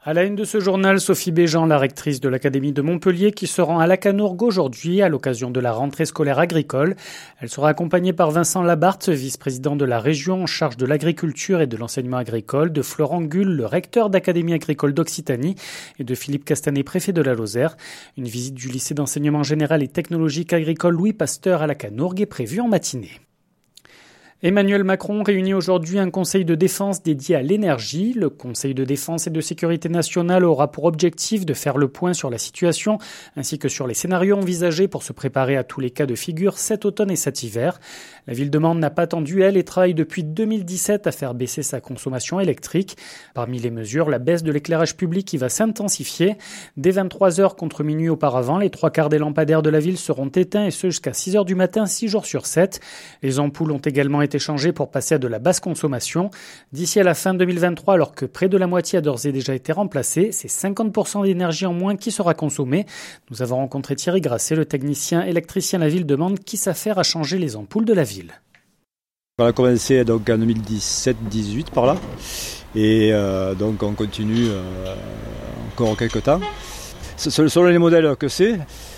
À la une de ce journal, Sophie Béjean, la rectrice de l'Académie de Montpellier, qui se rend à Lacanourgue aujourd'hui à l'occasion de la rentrée scolaire agricole. Elle sera accompagnée par Vincent Labarthe, vice-président de la région en charge de l'agriculture et de l'enseignement agricole, de Florent Gull, le recteur d'Académie agricole d'Occitanie, et de Philippe Castanet, préfet de la Lozère. Une visite du lycée d'enseignement général et technologique agricole Louis Pasteur à Lacanourgue est prévue en matinée. Emmanuel Macron réunit aujourd'hui un conseil de défense dédié à l'énergie. Le conseil de défense et de sécurité nationale aura pour objectif de faire le point sur la situation ainsi que sur les scénarios envisagés pour se préparer à tous les cas de figure cet automne et cet hiver. La ville de Mende n'a pas attendu, elle, et travaille depuis 2017 à faire baisser sa consommation électrique. Parmi les mesures, la baisse de l'éclairage public qui va s'intensifier. Dès 23h contre minuit auparavant, les 3/4 des lampadaires de la ville seront éteints et ce jusqu'à 6h du matin, 6 jours sur 7. Les ampoules ont également été changées pour passer à de la basse consommation. D'ici à la fin 2023, alors que près de la moitié a d'ores et déjà été remplacée, c'est 50% d'énergie en moins qui sera consommée. Nous avons rencontré Thierry Grasset, le technicien électricien de la ville de Mende, qui s'affaire à changer les ampoules de la ville. On a commencé donc en 2017-18 par là, et donc on continue encore quelques temps. Selon les modèles que c'est,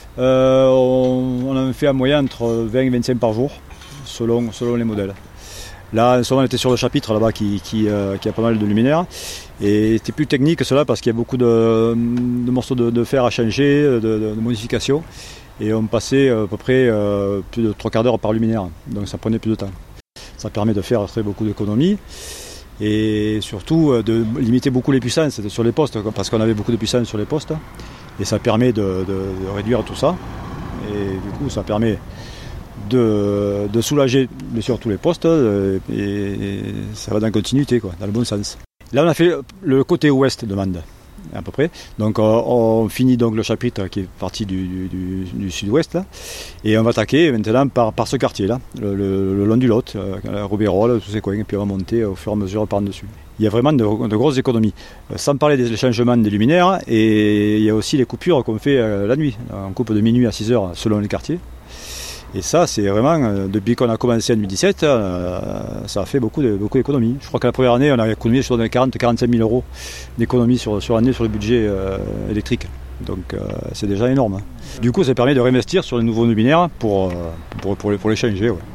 on en fait en moyenne entre 20 et 25 par jour, selon les modèles. Là, en ce moment, on était sur le chapitre là-bas qui a pas mal de luminaires. Et c'était plus technique que cela parce qu'il y a beaucoup de morceaux de fer à changer, de modifications. Et on passait à peu près plus de 3/4 d'heure par luminaire. Donc ça prenait plus de temps. Ça permet de faire très beaucoup d'économies. Et surtout de limiter beaucoup les puissances sur les postes, parce qu'on avait beaucoup de puissance sur les postes. Et ça permet de réduire tout ça. Et du coup, ça permet de soulager bien sûr tous les postes et ça va dans la continuité, dans le bon sens. Là on a fait le côté ouest de Mende à peu près, donc on finit donc le chapitre qui est parti du sud-ouest là, et on va attaquer maintenant par ce quartier là, le long du Lot, Robérol, tous ces coins, et puis on va monter au fur et à mesure par en dessus. Il y a vraiment de grosses économies, sans parler des changements des luminaires, et il y a aussi les coupures qu'on fait la nuit, on coupe de minuit à 6h selon les quartiers. Et ça, c'est vraiment, depuis qu'on a commencé en 2017, ça a fait beaucoup d'économies. Je crois que la première année, on a économisé sur 40-45 000 euros d'économies sur l'année sur le budget électrique. Donc c'est déjà énorme. Du coup, ça permet de réinvestir sur les nouveaux luminaires pour les changer. Ouais.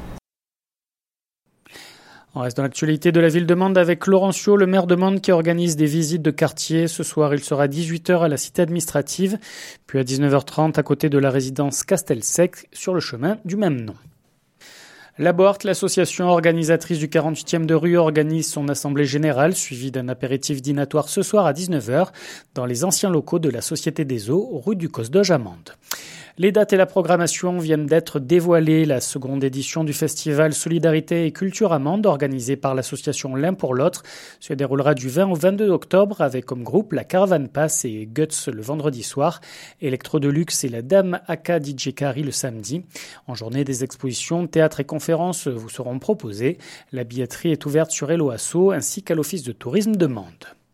On reste dans l'actualité de la ville de Mende avec Laurencio, le maire de Mende, qui organise des visites de quartier. Ce soir, il sera à 18h à la cité administrative, puis à 19h30 à côté de la résidence Castelsec, sur le chemin du même nom. La Boart, l'association organisatrice du 48e de rue, organise son assemblée générale, suivie d'un apéritif dînatoire ce soir à 19h, dans les anciens locaux de la Société des Eaux, rue du Cosdoge à Mende. Les dates et la programmation viennent d'être dévoilées. La seconde édition du festival Solidarité et Culture à Mende, organisée par l'association L'un pour l'autre, se déroulera du 20 au 22 octobre avec comme groupe la Caravane Pass et Guts le vendredi soir, Electro Deluxe et la Dame Aka DJ Kari le samedi. En journée, des expositions, théâtres et conférences vous seront proposées. La billetterie est ouverte sur Hello Asso ainsi qu'à l'Office de tourisme de Mende.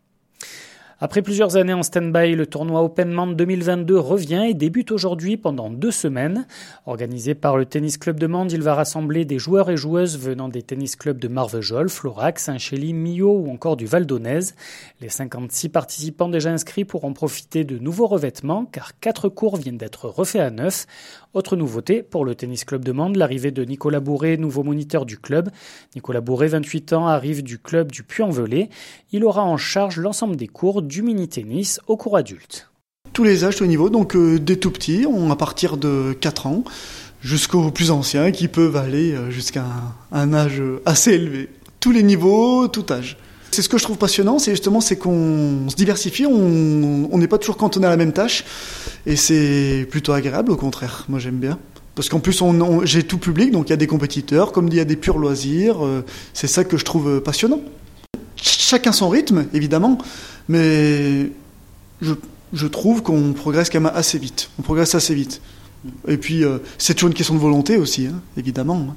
Après plusieurs années en stand-by, le tournoi Open Mende 2022 revient et débute aujourd'hui pendant 2 semaines. Organisé par le Tennis Club de Mende, il va rassembler des joueurs et joueuses venant des tennis clubs de Marvejols, Florac, Saint-Chély, Millau ou encore du Val d'Aunaise. Les 56 participants déjà inscrits pourront profiter de nouveaux revêtements car 4 cours viennent d'être refaits à neuf. Autre nouveauté pour le Tennis Club de Mende, l'arrivée de Nicolas Bourré, nouveau moniteur du club. Nicolas Bourré, 28 ans, arrive du club du Puy-en-Velay. Il aura en charge l'ensemble des cours du mini-tennis au cours adulte. Tous les âges, tous les niveaux, donc des tout petits, à partir de 4 ans, jusqu'aux plus anciens qui peuvent aller jusqu'à un âge assez élevé. Tous les niveaux, tout âge. C'est ce que je trouve passionnant, c'est qu'on se diversifie, on n'est pas toujours cantonné à la même tâche, et c'est plutôt agréable au contraire, moi j'aime bien. Parce qu'en plus j'ai tout public, donc il y a des compétiteurs, comme il y a des purs loisirs, c'est ça que je trouve passionnant. Chacun son rythme, évidemment, mais je trouve qu'on progresse quand même assez vite. On progresse assez vite. Et puis, c'est toujours une question de volonté aussi, évidemment.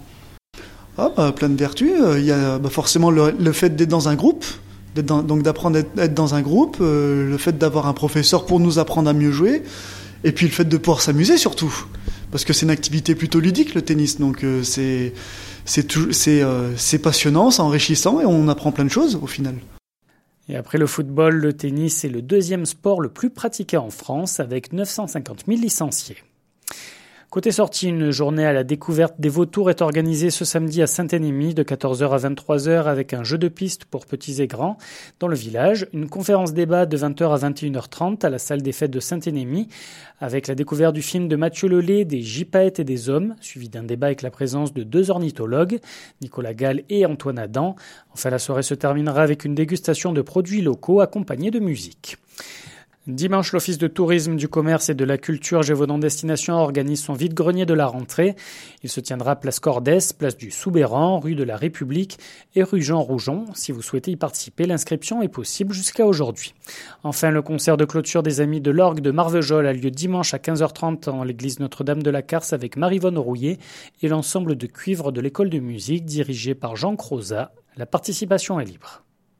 Plein de vertus. Il y a forcément le fait d'être dans un groupe, donc d'apprendre à être dans un groupe, le fait d'avoir un professeur pour nous apprendre à mieux jouer, et puis le fait de pouvoir s'amuser surtout. Parce que c'est une activité plutôt ludique, le tennis, donc c'est passionnant, c'est enrichissant, et on apprend plein de choses au final. Et après le football, le tennis est le deuxième sport le plus pratiqué en France avec 950 000 licenciés. Côté sortie, une journée à la découverte des vautours est organisée ce samedi à Saint-Énémy de 14h à 23h avec un jeu de piste pour petits et grands. Dans le village, une conférence débat de 20h à 21h30 à la salle des fêtes de Saint-Énémy avec la découverte du film de Mathieu Lelay, des gypaètes et des hommes, suivi d'un débat avec la présence de 2 ornithologues, Nicolas Gall et Antoine Adam. Enfin, la soirée se terminera avec une dégustation de produits locaux accompagnée de musique. Dimanche, l'Office de tourisme, du commerce et de la culture Gévaudan Destination organise son vide-grenier de la rentrée. Il se tiendra place Cordès, place du Soubéran, rue de la République et rue Jean Roujon. Si vous souhaitez y participer, l'inscription est possible jusqu'à aujourd'hui. Enfin, le concert de clôture des Amis de l'Orgue de Marvejols a lieu dimanche à 15h30 en l'église Notre-Dame de la Carse avec Maryvonne Rouillet et l'ensemble de cuivre de l'école de musique dirigé par Jean Crozat. La participation est libre.